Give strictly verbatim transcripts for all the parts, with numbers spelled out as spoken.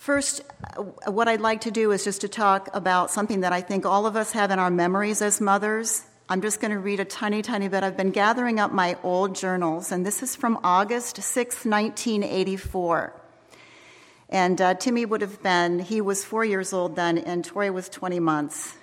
First, what I'd like to do is just to talk about something that I think all of us have in our memories as mothers. I'm just going to read a tiny, tiny bit. I've been gathering up my old journals, and this is from August sixth, nineteen eighty-four. And uh, Timmy would have been, he was four years old then, and Tori was twenty months.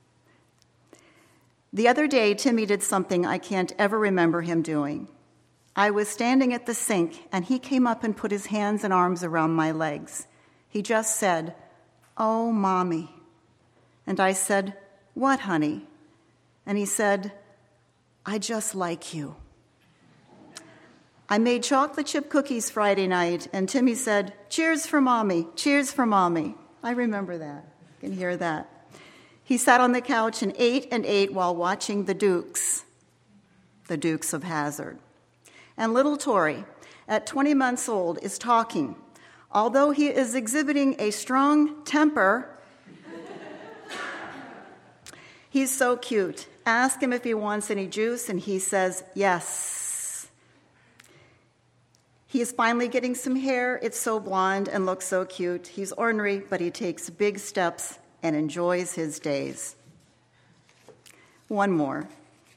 The other day, Timmy did something I can't ever remember him doing. I was standing at the sink, and he came up and put his hands and arms around my legs. He just said, "Oh, Mommy." And I said, "What, honey?" And he said, "I just like you." I made chocolate chip cookies Friday night, and Timmy said, "Cheers for Mommy, cheers for Mommy." I remember that. You can hear that. He sat on the couch and ate and ate while watching the Dukes, the Dukes of Hazzard. And little Tori, at twenty months old, is talking. Although he is exhibiting a strong temper, he's so cute. Ask him if he wants any juice, and he says yes. He is finally getting some hair. It's so blonde and looks so cute. He's ornery, but he takes big steps and enjoys his days. One more.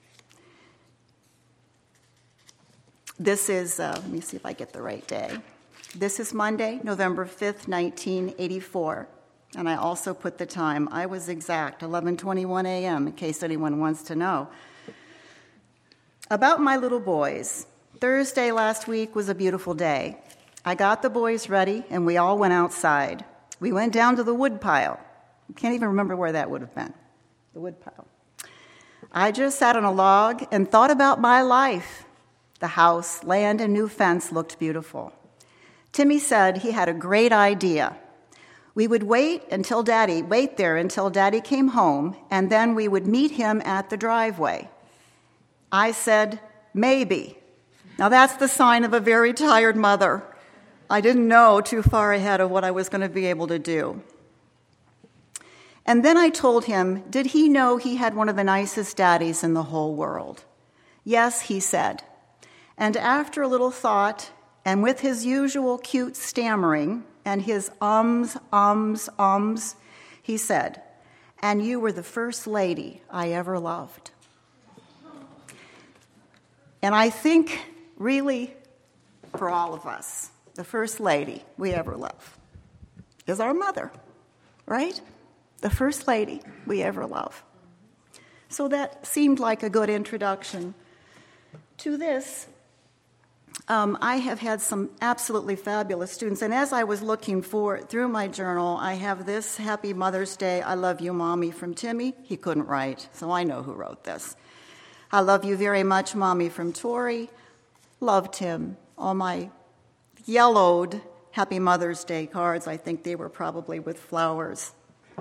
This is, uh, let me see if I get the right day. This is Monday, November fifth, nineteen eighty-four. And I also put the time. I was exact, eleven twenty-one a.m., in case anyone wants to know. About my little boys. Thursday last week was a beautiful day. I got the boys ready, and we all went outside. We went down to the wood pile. I can't even remember where that would have been, the wood pile. I just sat on a log and thought about my life. The house, land, and new fence looked beautiful. Timmy said he had a great idea. We would wait until Daddy, wait there until Daddy came home, and then we would meet him at the driveway. I said, maybe. Now that's the sign of a very tired mother. I didn't know too far ahead of what I was going to be able to do. And then I told him, did he know he had one of the nicest daddies in the whole world? Yes, he said. And after a little thought, and with his usual cute stammering and his ums, ums, ums, he said, and you were the first lady I ever loved. And I think, really, for all of us, the first lady we ever love is our mother, right? The first lady we ever love. So that seemed like a good introduction to this. Um, I have had some absolutely fabulous students, and as I was looking for through my journal, I have this Happy Mother's Day, I love you, Mommy, from Timmy. He couldn't write, so I know who wrote this. I love you very much, Mommy, from Tori. Loved him. All my yellowed Happy Mother's Day cards, I think they were probably with flowers.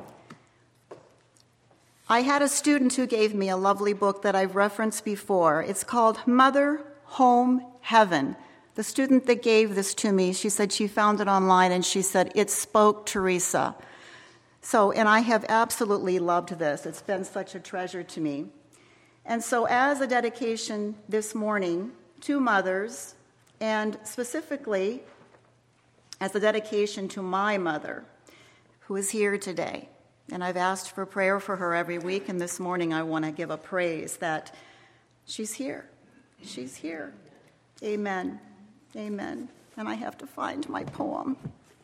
I had a student who gave me a lovely book that I've referenced before. It's called Mother, Home, Heaven. The student that gave this to me, she said she found it online, and she said, it spoke Teresa. So, and I have absolutely loved this. It's been such a treasure to me. And so as a dedication this morning to mothers, and specifically as a dedication to my mother, who is here today, and I've asked for prayer for her every week, and this morning I want to give a praise that she's here. She's here. Amen. Amen. And I have to find my poem.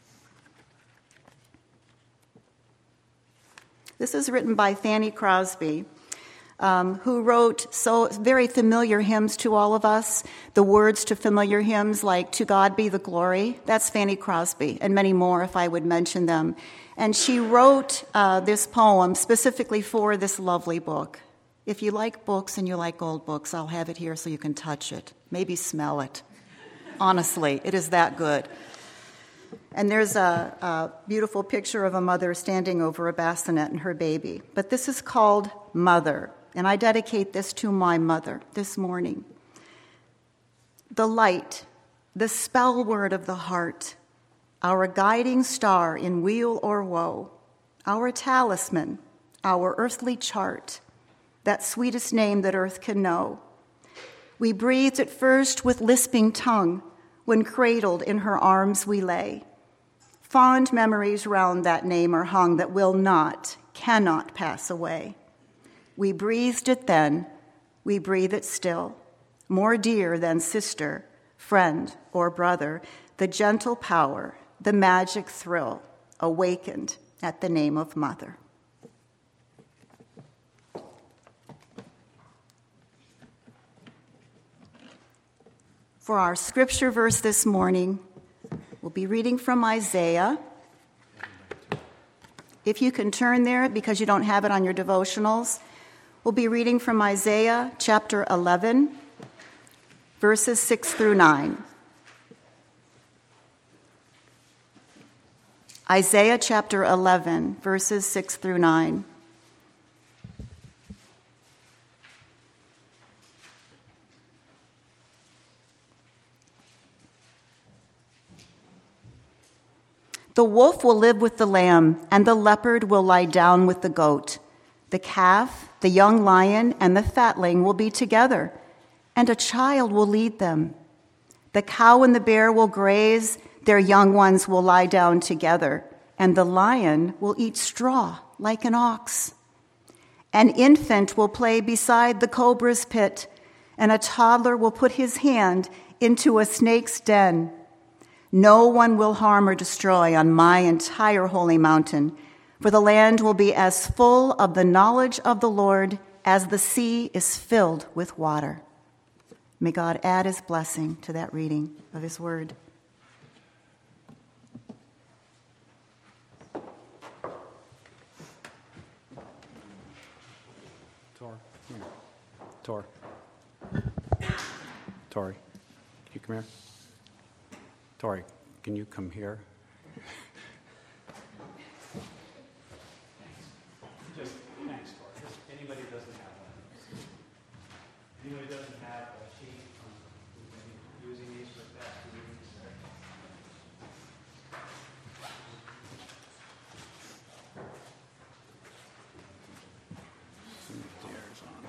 This is written by Fanny Crosby, um, who wrote so very familiar hymns to all of us, the words to familiar hymns like To God Be the Glory. That's Fanny Crosby, and many more if I would mention them. And she wrote uh, this poem specifically for this lovely book. If you like books and you like old books, I'll have it here so you can touch it, maybe smell it. Honestly, it is that good. And there's a, a beautiful picture of a mother standing over a bassinet and her baby. But this is called Mother, and I dedicate this to my mother this morning. The light, the spell word of the heart, our guiding star in weal or woe, our talisman, our earthly chart, that sweetest name that earth can know. We breathed at first with lisping tongue, when cradled in her arms we lay. Fond memories round that name are hung that will not, cannot pass away. We breathed it then, we breathe it still, more dear than sister, friend, or brother, the gentle power, the magic thrill, awakened at the name of Mother. For our scripture verse this morning, we'll be reading from Isaiah. If you can turn there because you don't have it on your devotionals, we'll be reading from Isaiah chapter eleven, verses six through nine. Isaiah chapter eleven, verses six through nine. The wolf will live with the lamb, and the leopard will lie down with the goat. The calf, the young lion, and the fatling will be together, and a child will lead them. The cow and the bear will graze, their young ones will lie down together, and the lion will eat straw like an ox. An infant will play beside the cobra's pit, and a toddler will put his hand into a snake's den. No one will harm or destroy on my entire holy mountain, for the land will be as full of the knowledge of the Lord as the sea is filled with water. May God add his blessing to that reading of his word. Tor, here. Tor. Tori, can you come here? Tori, can you come here? Just thanks, Tori. Just anybody who doesn't have one. Anybody who doesn't have a sheet, um, using these for past readings. Some stairs on.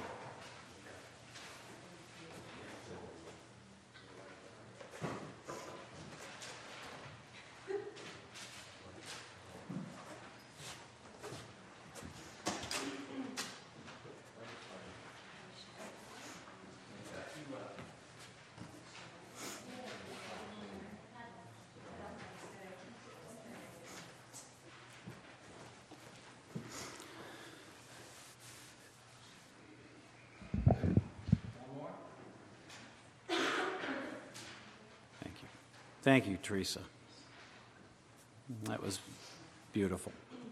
Thank you, Teresa. That was beautiful.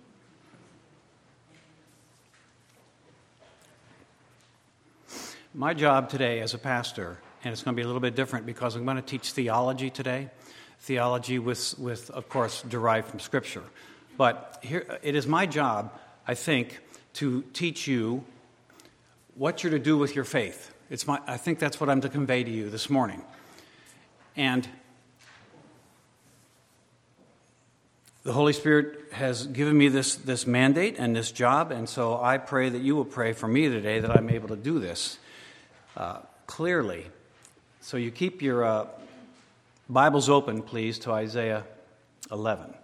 My job today as a pastor, and it's going to be a little bit different because I'm going to teach theology today. Theology with, with of course, derived from Scripture. But here, it is my job, I think, to teach you what you're to do with your faith. It's my, I think that's what I'm to convey to you this morning. And the Holy Spirit has given me this, this mandate and this job, and so I pray that you will pray for me today that I'm able to do this uh, clearly. So you keep your uh, Bibles open, please, to Isaiah eleven.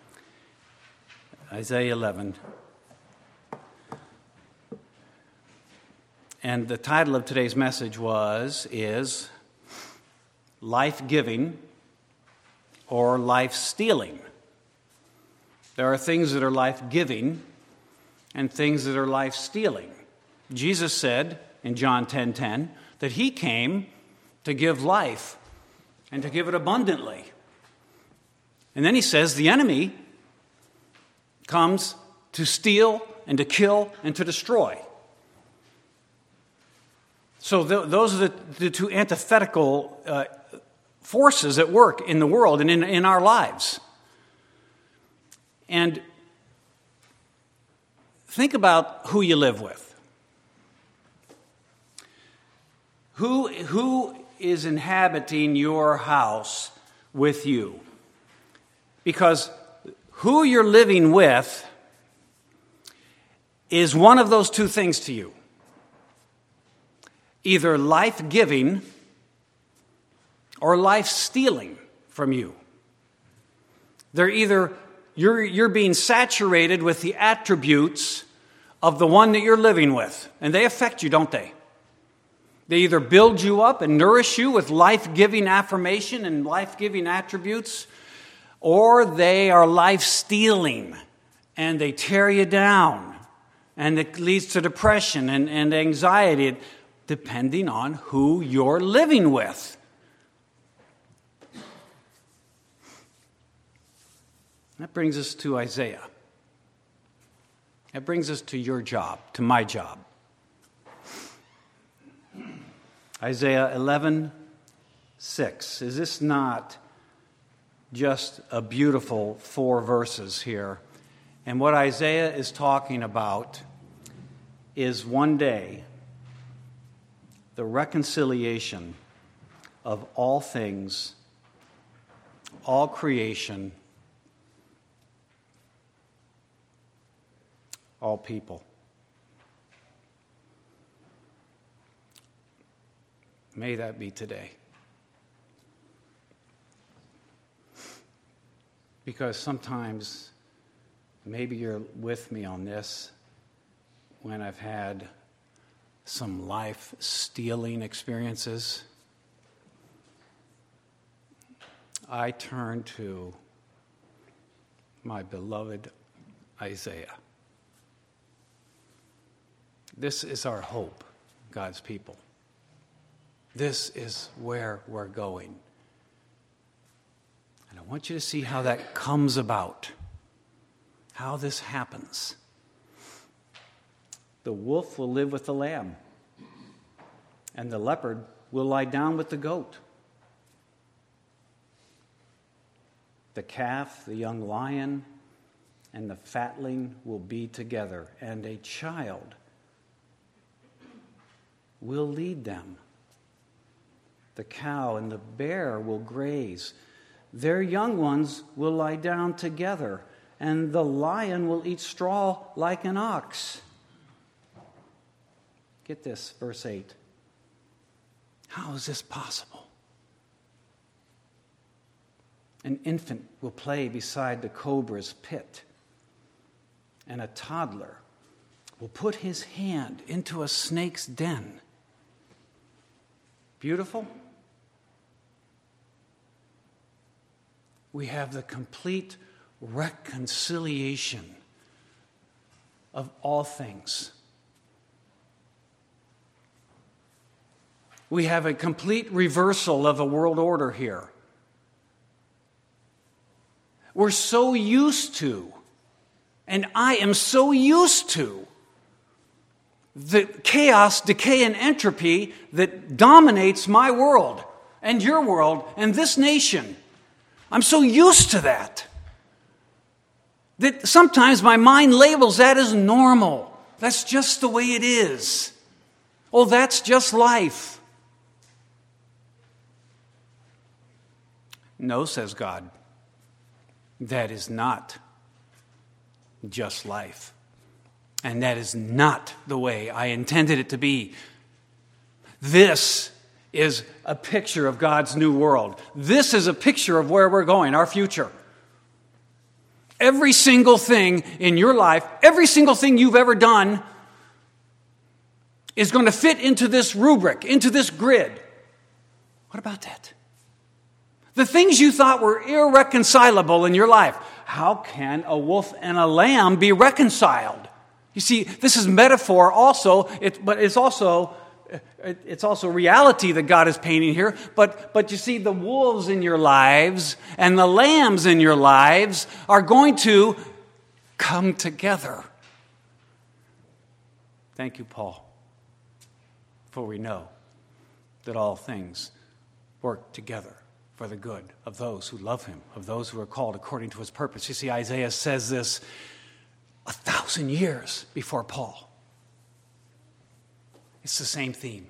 Isaiah eleven. And the title of today's message was, is Life-Giving or Life-Stealing. There are things that are life-giving and things that are life-stealing. Jesus said in John ten ten that he came to give life and to give it abundantly. And then he says the enemy comes to steal and to kill and to destroy. So th- those are the, the two antithetical uh, forces at work in the world and in, in our lives. And think about who you live with. Who, who is inhabiting your house with you? Because who you're living with is one of those two things to you. Either life-giving or life-stealing from you. They're either you're, you're being saturated with the attributes of the one that you're living with. And they affect you, don't they? They either build you up and nourish you with life-giving affirmation and life-giving attributes, or they are life-stealing and they tear you down. And it leads to depression and, and anxiety, depending on who you're living with. That brings us to Isaiah. That brings us to your job, to my job. Isaiah eleven six. Is this not just a beautiful four verses here? And what Isaiah is talking about is one day the reconciliation of all things, all creation, all people. May that be today. Because sometimes, maybe you're with me on this, when I've had some life-stealing experiences, I turn to my beloved Isaiah. This is our hope, God's people. This is where we're going. And I want you to see how that comes about, how this happens. The wolf will live with the lamb, and the leopard will lie down with the goat. The calf, the young lion, and the fatling will be together, and a child will lead them. The cow and the bear will graze. Their young ones will lie down together, and the lion will eat straw like an ox. Get this, verse eight. How is this possible? An infant will play beside the cobra's pit, and a toddler will put his hand into a snake's den. Beautiful? We have the complete reconciliation of all things. We have a complete reversal of a world order here. We're so used to, and I am so used to, the chaos, decay, and entropy that dominates my world and your world and this nation. I'm so used to that that sometimes my mind labels that as normal. That's just the way it is. Oh, that's just life. No, says God, that is not just life. And that is not the way I intended it to be. This is a picture of God's new world. This is a picture of where we're going, our future. Every single thing in your life, every single thing you've ever done is going to fit into this rubric, into this grid. What about that? The things you thought were irreconcilable in your life. How can a wolf and a lamb be reconciled? You see, this is metaphor also, it, but it's also it, it's also reality that God is painting here. But but you see, the wolves in your lives and the lambs in your lives are going to come together. Thank you, Paul. For we know that all things work together for the good of those who love him, of those who are called according to his purpose. You see, Isaiah says this a thousand years before Paul. It's the same theme.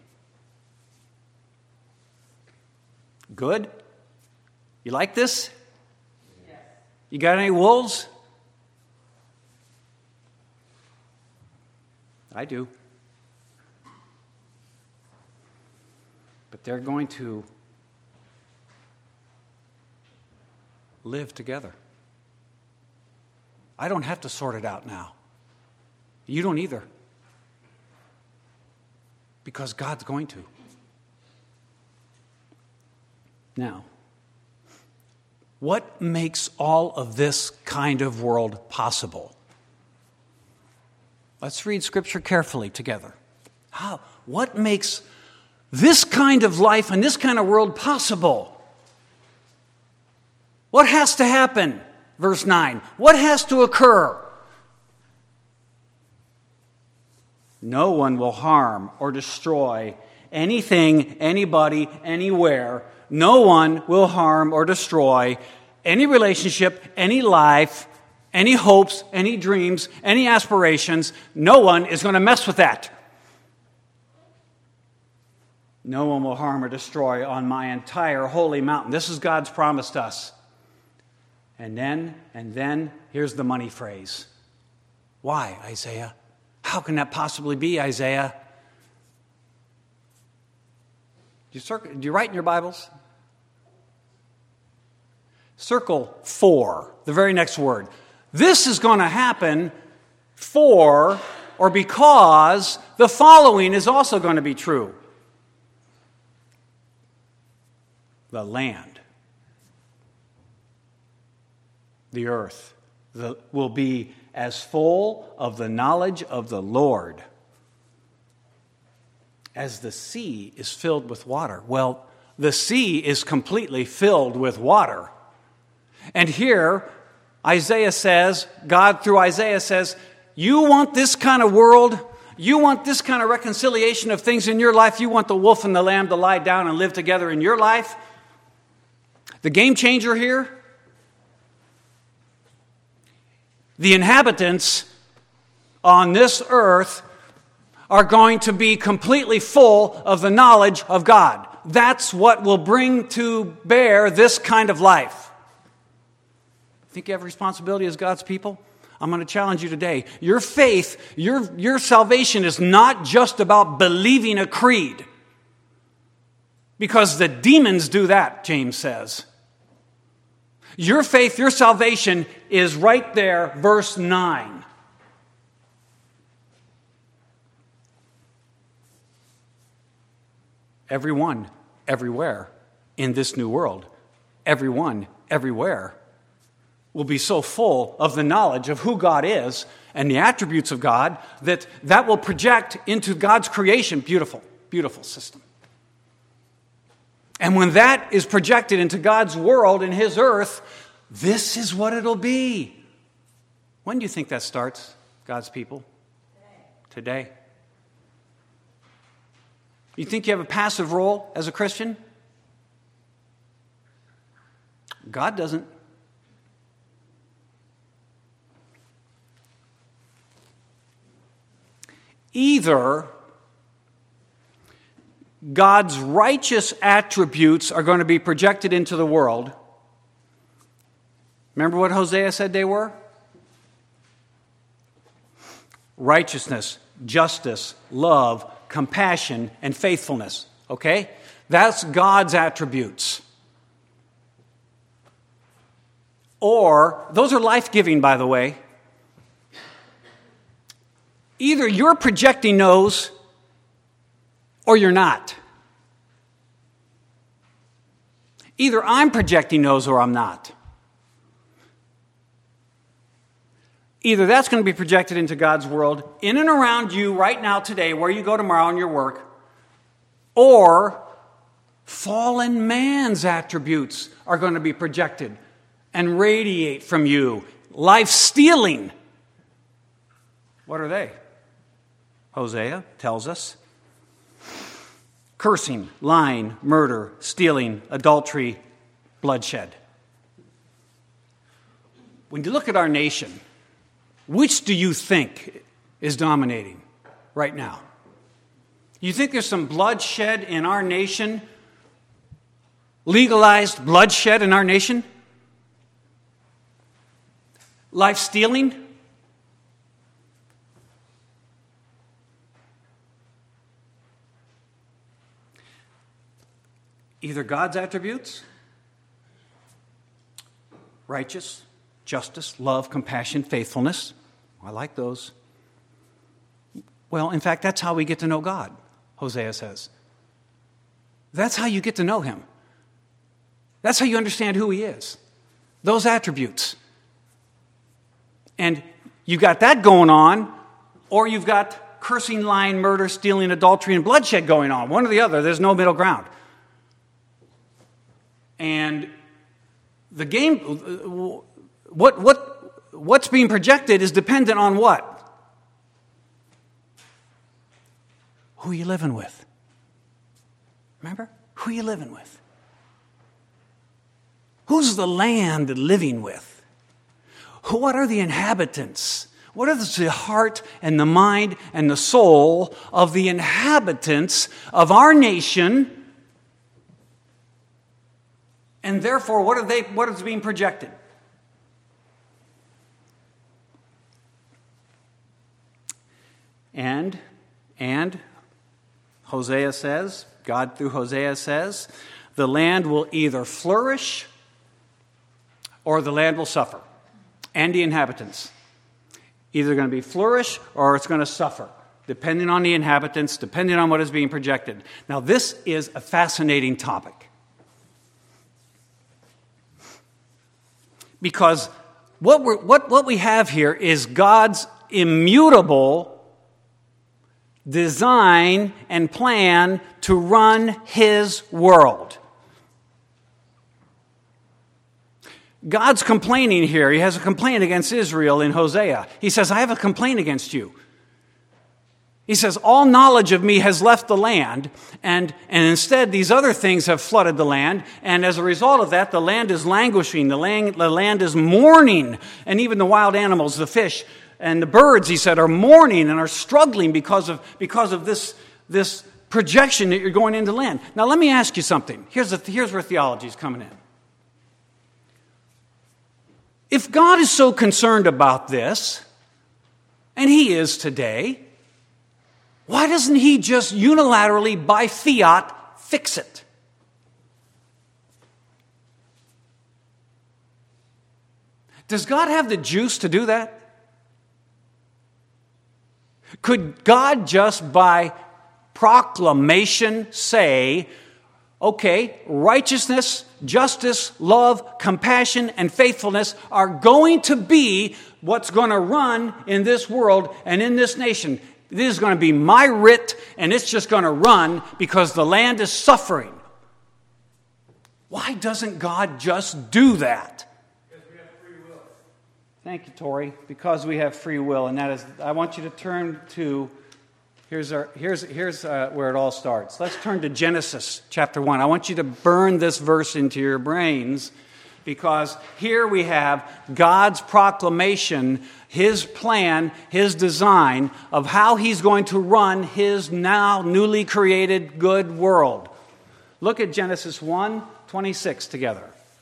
Good? You like this? Yes. You got any wolves? I do. But they're going to live together. I don't have to sort it out now. You don't either. Because God's going to. Now, what makes all of this kind of world possible? Let's read Scripture carefully together. How? What makes this kind of life and this kind of world possible? What has to happen? Verse nine. What has to occur? No one will harm or destroy anything, anybody, anywhere. No one will harm or destroy any relationship, any life, any hopes, any dreams, any aspirations. No one is going to mess with that. No one will harm or destroy on my entire holy mountain. This is God's promised us. And then, and then, here's the money phrase. Why, Isaiah? How can that possibly be, Isaiah? Do you, circle, do you write in your Bibles? Circle for, the very next word. This is going to happen for or because the following is also going to be true. The land, the earth, the, will be as full of the knowledge of the Lord as the sea is filled with water. Well, the sea is completely filled with water. And here, Isaiah says, God through Isaiah says, you want this kind of world? You want this kind of reconciliation of things in your life? You want the wolf and the lamb to lie down and live together in your life? The game changer here? The inhabitants on this earth are going to be completely full of the knowledge of God. That's what will bring to bear this kind of life. Think you have responsibility as God's people? I'm going to challenge you today. Your faith, your, your salvation is not just about believing a creed. Because the demons do that, James says. Your faith, your salvation is right there, verse nine. Everyone, everywhere in this new world, everyone, everywhere will be so full of the knowledge of who God is and the attributes of God that that will project into God's creation. Beautiful, beautiful system. And when that is projected into God's world and His earth, this is what it'll be. When do you think that starts, God's people? Today. Today. You think you have a passive role as a Christian? God doesn't. Either God's righteous attributes are going to be projected into the world. Remember what Hosea said they were? Righteousness, justice, love, compassion, and faithfulness. Okay? That's God's attributes. Or, those are life-giving, by the way. Either you're projecting those or you're not. Either I'm projecting those or I'm not. Either that's going to be projected into God's world in and around you right now today, where you go tomorrow in your work, or fallen man's attributes are going to be projected and radiate from you. Life-stealing. What are they? Hosea tells us. Cursing, lying, murder, stealing, adultery, bloodshed. When you look at our nation, which do you think is dominating right now? You think there's some bloodshed in our nation? Legalized bloodshed in our nation? Life stealing? Either God's attributes, righteous, justice, love, compassion, faithfulness. I like those. Well, in fact, that's how we get to know God, Hosea says. That's how you get to know him. That's how you understand who he is. Those attributes. And you've got that going on, or you've got cursing, lying, murder, stealing, adultery, and bloodshed going on. One or the other. There's no middle ground. And the game, what what what's being projected is dependent on what? Who you living with. Remember? Who you living with. Who's the land living with? What are the inhabitants? What is the heart and the mind and the soul of the inhabitants of our nation? And therefore, what are they? What is being projected? And, and, Hosea says, God through Hosea says, the land will either flourish or the land will suffer. And the inhabitants. Either going to be flourish or it's going to suffer, depending on the inhabitants, depending on what is being projected. Now, this is a fascinating topic. Because what, we're, what, what we have here is God's immutable design and plan to run his world. God's complaining here. He has a complaint against Israel in Hosea. He says, I have a complaint against you. He says, all knowledge of me has left the land, and, and instead these other things have flooded the land, and as a result of that, the land is languishing, the land, the land is mourning, and even the wild animals, the fish, and the birds, he said, are mourning and are struggling because of, because of this, this projection that you're going into land. Now let me ask you something. Here's, the, here's where theology is coming in. If God is so concerned about this, and he is today, why doesn't he just unilaterally, by fiat, fix it? Does God have the juice to do that? Could God just by proclamation say, okay, righteousness, justice, love, compassion, and faithfulness are going to be what's going to run in this world and in this nation. This is going to be my writ, and it's just going to run because the land is suffering. Why doesn't God just do that? Because we have free will. Thank you, Tori. Because we have free will, and that is, I want you to turn to, here's our, here's here's uh, where it all starts. Let's turn to Genesis chapter one. I want you to burn this verse into your brains, because here we have God's proclamation, his plan, his design of how he's going to run his now newly created good world. Look at Genesis one twenty-six together.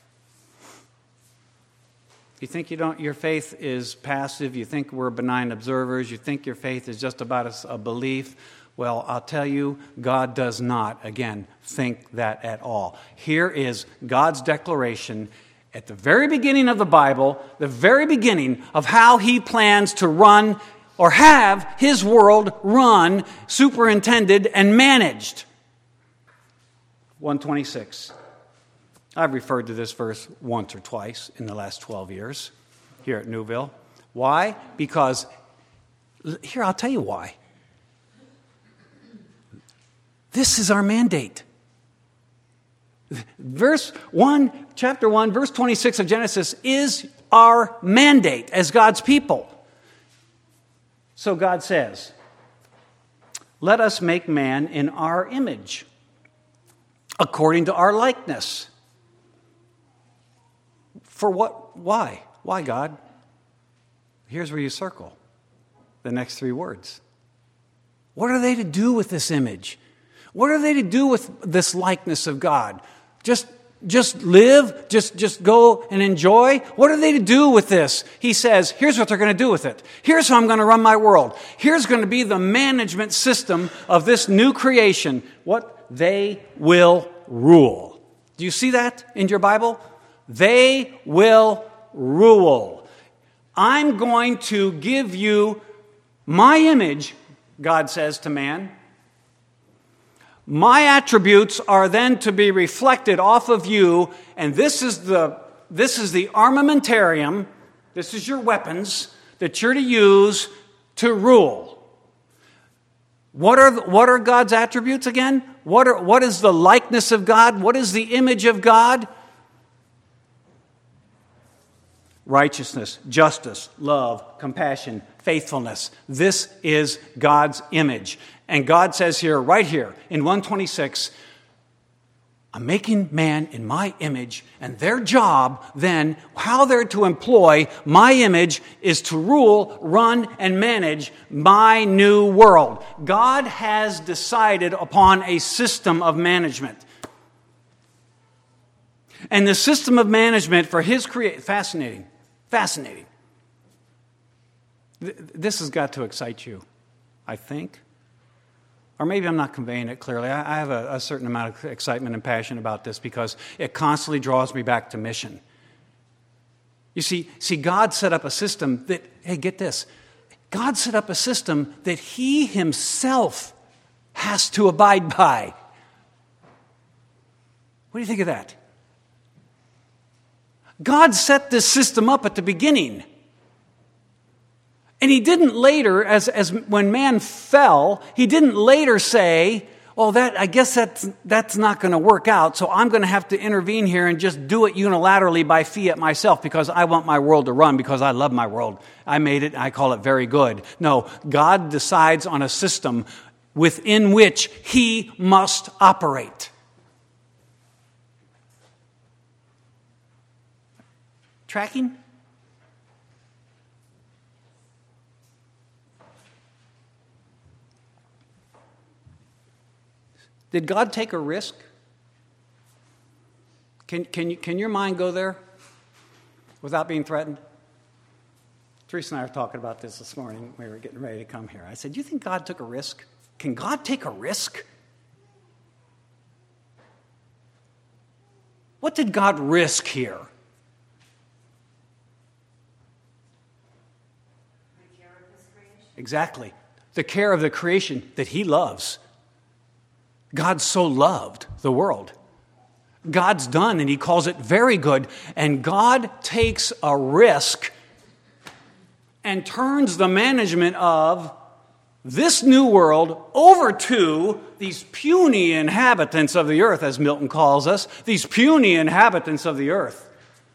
You think you don't, your faith is passive, you think we're benign observers, you think your faith is just about a, a belief. Well, I'll tell you, God does not, again, think that at all. Here is God's declaration at the very beginning of the Bible, the very beginning of how he plans to run or have his world run, superintended, and managed. one twenty-six. I've referred to this verse once or twice in the last twelve years here at Newville. Why? Because, here, I'll tell you why. This is our mandate. Verse one, chapter one, verse twenty-six of Genesis is our mandate as God's people. So God says, let us make man in our image, according to our likeness. For what? Why? Why, God? Here's where you circle the next three words. What are they to do with this image? What are they to do with this likeness of God? Just, just live? Just, just go and enjoy? What are they to do with this? He says, here's what they're going to do with it. Here's how I'm going to run my world. Here's going to be the management system of this new creation. What? They will rule. Do you see that in your Bible? They will rule. I'm going to give you my image, God says to man. My attributes are then to be reflected off of you, and this is the this is the armamentarium, this is your weapons that you're to use to rule. What are what are God's attributes again? What are what is the likeness of God? What is the image of God? Righteousness, justice, love, compassion, faithfulness. This is God's image. And God says here, right here, in one twenty-six, I'm making man in my image, and their job then, how they're to employ my image, is to rule, run, and manage my new world. God has decided upon a system of management. And the system of management for his creation, fascinating, fascinating. This has got to excite you, I think. Or maybe I'm not conveying it clearly. I have a, a certain amount of excitement and passion about this because it constantly draws me back to mission. You see, see, God set up a system that, hey, get this. God set up a system that he himself has to abide by. What do you think of that? God set this system up at the beginning. And he didn't later, as, as when man fell, he didn't later say, oh, that I guess that's, that's not going to work out, so I'm going to have to intervene here and just do it unilaterally by fiat myself because I want my world to run, because I love my world. I made it, I call it very good. No, God decides on a system within which he must operate. Tracking? Did God take a risk? Can, can, you, can your mind go there without being threatened? Teresa and I were talking about this this morning when we were getting ready to come here. I said, do you think God took a risk? Can God take a risk? What did God risk here? The care of his creation. Exactly. The care of the creation that he loves. God so loved the world. God's done, and he calls it very good. And God takes a risk and turns the management of this new world over to these puny inhabitants of the earth, as Milton calls us, these puny inhabitants of the earth.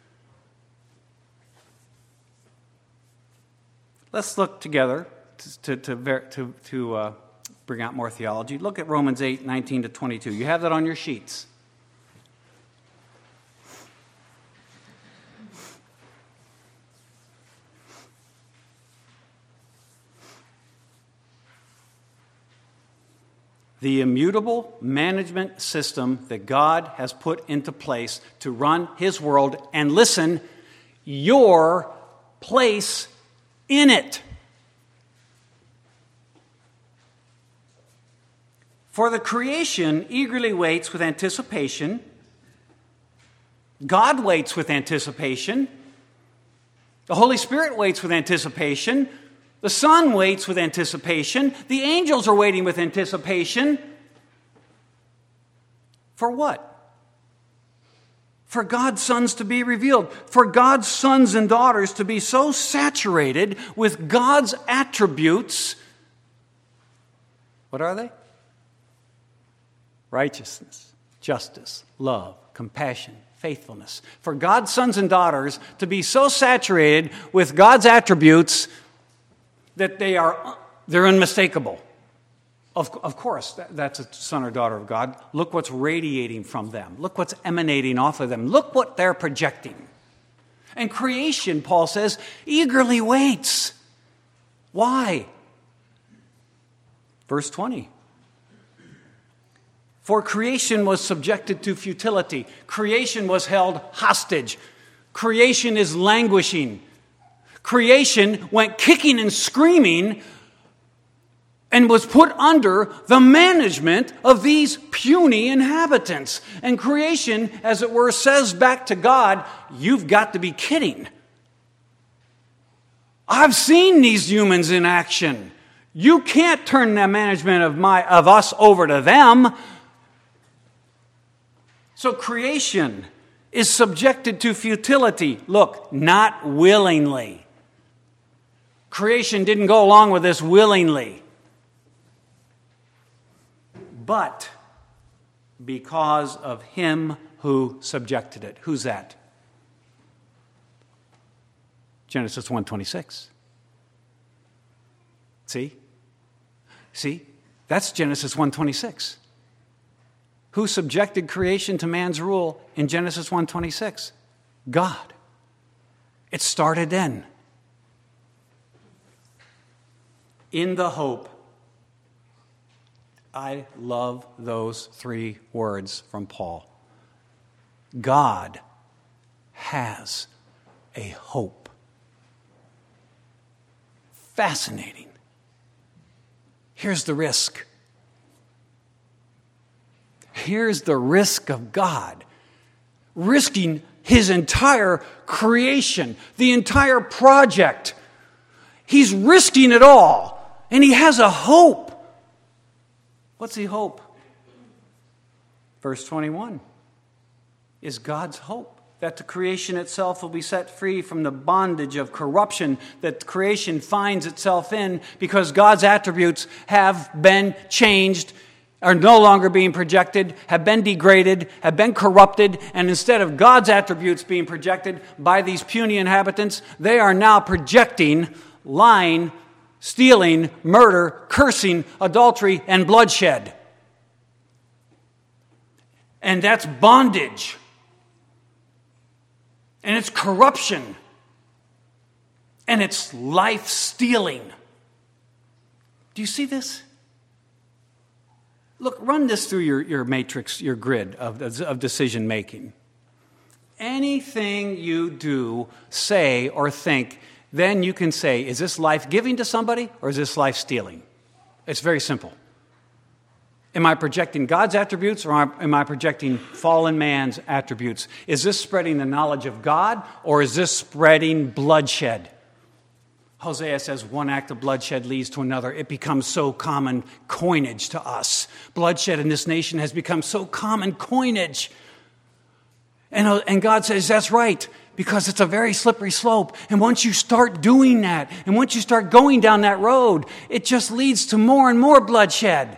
Let's look together to, to, to, to, to uh, bring out more theology. Look at Romans eight, nineteen to twenty-two. You have that on your sheets. The immutable management system that God has put into place to run his world, and listen, your place in it. For the creation eagerly waits with anticipation. God waits with anticipation. The Holy Spirit waits with anticipation. The Son waits with anticipation. The angels are waiting with anticipation. For what? For God's sons to be revealed. For God's sons and daughters to be so saturated with God's attributes. What are they? Righteousness, justice, love, compassion, faithfulness. For God's sons and daughters to be so saturated with God's attributes that they are they're unmistakable. Of, of course, that, that's a son or daughter of God. Look what's radiating from them. Look what's emanating off of them. Look what they're projecting. And creation, Paul says, eagerly waits. Why? Verse twenty. For creation was subjected to futility. Creation was held hostage. Creation is languishing. Creation went kicking and screaming and was put under the management of these puny inhabitants. And creation, as it were, says back to God, you've got to be kidding. I've seen these humans in action. You can't turn the management of my of us over to them. So creation is subjected to futility. Look, not willingly. Creation didn't go along with this willingly. But because of him who subjected it. Who's that? Genesis one twenty-six. See? See? That's Genesis one twenty-six. Who subjected creation to man's rule in Genesis one twenty-six? God. It started then. In the hope. I love those three words from Paul. God has a hope. Fascinating. Here's the risk. Here's the risk of God risking his entire creation, the entire project. He's risking it all, and he has a hope. What's he hope? Verse twenty-one is God's hope that the creation itself will be set free from the bondage of corruption that creation finds itself in because God's attributes have been changed, are no longer being projected, have been degraded, have been corrupted, and instead of God's attributes being projected by these puny inhabitants, they are now projecting lying, stealing, murder, cursing, adultery, and bloodshed. And that's bondage. And it's corruption. And it's life stealing. Do you see this? Look, run this through your, your matrix, your grid of, of decision making. Anything you do, say, or think, then you can say, is this life-giving to somebody or is this life-stealing? It's very simple. Am I projecting God's attributes or am I projecting fallen man's attributes? Is this spreading the knowledge of God or is this spreading bloodshed? Hosea says one act of bloodshed leads to another. It becomes so common coinage to us. Bloodshed in this nation has become so common coinage. And, and God says, that's right, because it's a very slippery slope. And once you start doing that, and once you start going down that road, it just leads to more and more bloodshed.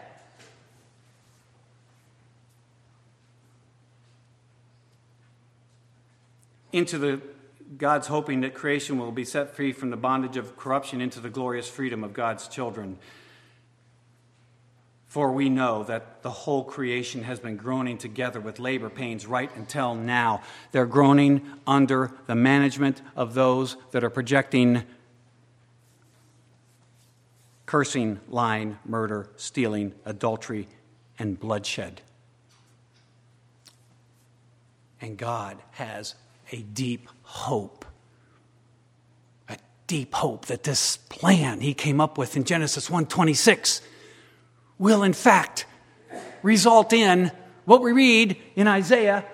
Into the God's hoping that creation will be set free from the bondage of corruption into the glorious freedom of God's children. For we know that the whole creation has been groaning together with labor pains right until now. They're groaning under the management of those that are projecting cursing, lying, murder, stealing, adultery, and bloodshed. And God has a deep hope. A deep hope that this plan he came up with in Genesis one twenty-six will in fact result in what we read in Isaiah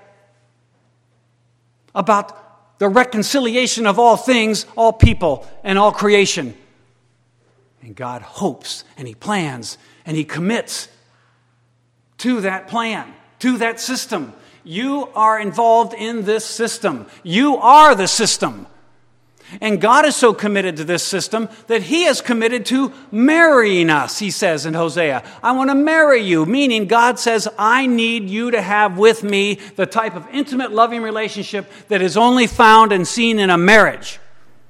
about the reconciliation of all things, all people, and all creation. And God hopes and he plans and he commits to that plan, to that system. You are involved in this system. You are the system. And God is so committed to this system that he is committed to marrying us, he says in Hosea. I want to marry you, meaning God says, I need you to have with me the type of intimate, loving relationship that is only found and seen in a marriage.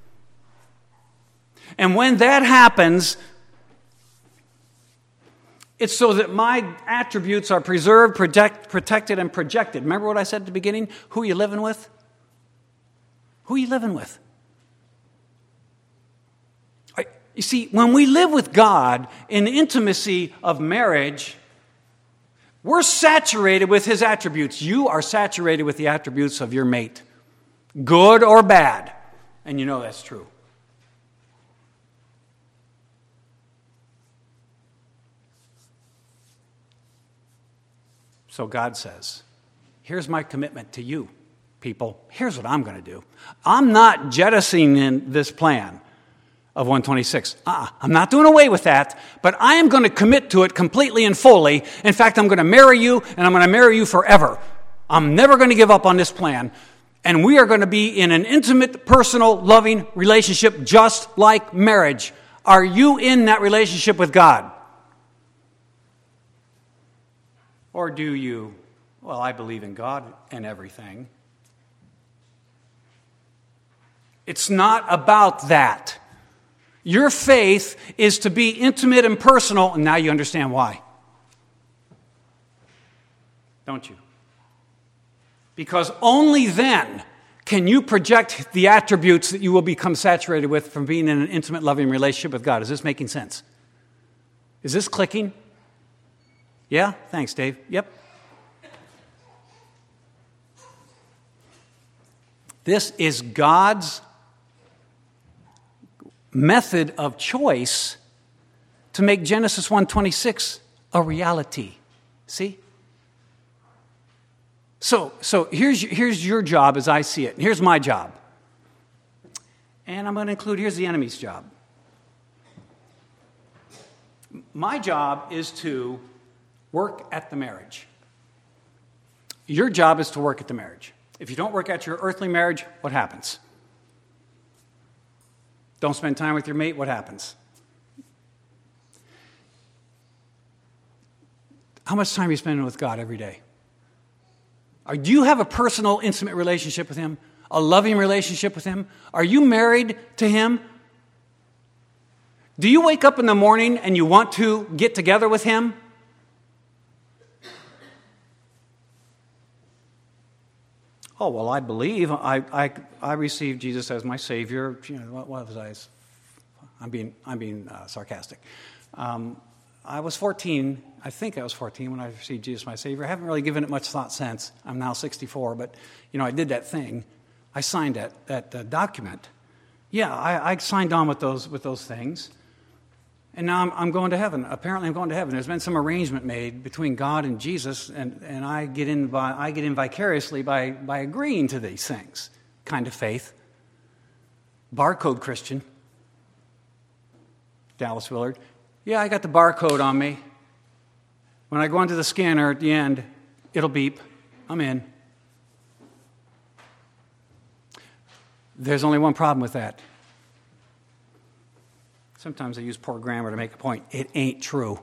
And when that happens, it's so that my attributes are preserved, protect, protected, and projected. Remember what I said at the beginning? Who are you living with? Who are you living with? You see, when we live with God in the intimacy of marriage, we're saturated with his attributes. You are saturated with the attributes of your mate, good or bad. And you know that's true. So God says, here's my commitment to you, people. Here's what I'm going to do. I'm not jettisoning this plan. of one twenty-six. Uh-uh, I'm not doing away with that, but I am going to commit to it completely and fully. In fact, I'm going to marry you, and I'm going to marry you forever. I'm never going to give up on this plan. And we are going to be in an intimate, personal, loving relationship just like marriage. Are you in that relationship with God? Or do you, well, I believe in God and everything. It's not about that. Your faith is to be intimate and personal, and now you understand why. Don't you? Because only then can you project the attributes that you will become saturated with from being in an intimate, loving relationship with God. Is this making sense? Is this clicking? Yeah? Thanks, Dave. Yep. This is God's method of choice to make Genesis one twenty-six a reality. See? So, so here's, here's your job as I see it. Here's my job. And I'm going to include, here's the enemy's job. My job is to work at the marriage. Your job is to work at the marriage. If you don't work at your earthly marriage, what happens? Don't spend time with your mate, what happens? How much time are you spending with God every day? Or do you have a personal, intimate relationship with Him? A loving relationship with Him? Are you married to Him? Do you wake up in the morning and you want to get together with Him? Oh, well, I believe. I I, I received Jesus as my Savior. You know, what, what was I? I'm being, I'm being uh, sarcastic. Um, I was fourteen, I think I was fourteen when I received Jesus as my Savior. I haven't really given it much thought since. I'm now sixty-four, but, you know, I did that thing. I signed that, that uh, document. Yeah, I, I signed on with those with those things. And now I'm, I'm going to heaven. Apparently I'm going to heaven. There's been some arrangement made between God and Jesus, and, and I get in by I get in vicariously by, by agreeing to these things. Kind of faith. Barcode Christian. Dallas Willard. Yeah, I got the barcode on me. When I go into the scanner at the end, it'll beep. I'm in. There's only one problem with that. Sometimes I use poor grammar to make a point. It ain't true.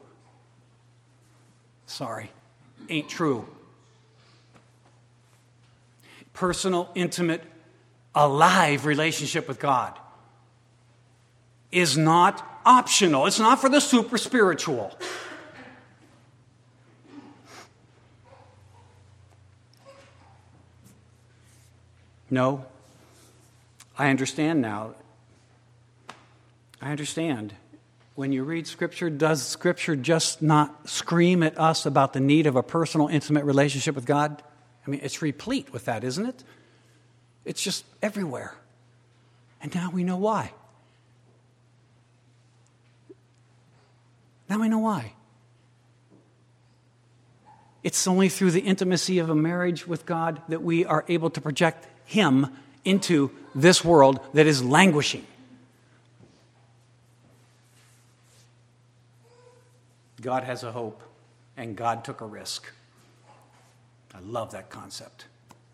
Sorry. Ain't true. Personal, intimate, alive relationship with God is not optional. It's not for the super spiritual. No. I understand now. I understand. When you read Scripture, does Scripture just not scream at us about the need of a personal, intimate relationship with God? I mean, it's replete with that, isn't it? It's just everywhere. And now we know why. Now we know why. It's only through the intimacy of a marriage with God that we are able to project Him into this world that is languishing. God has a hope, and God took a risk. I love that concept.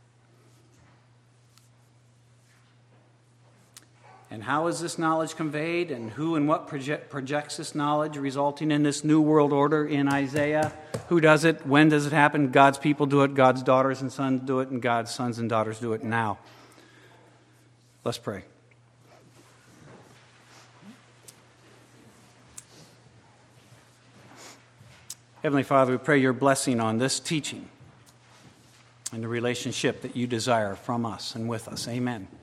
And how is this knowledge conveyed, and who and what project, projects this knowledge, resulting in this new world order in Isaiah? Who does it? When does it happen? God's people do it, God's daughters and sons do it, and God's sons and daughters do it now. Let's pray. Heavenly Father, we pray your blessing on this teaching and the relationship that you desire from us and with us. Amen.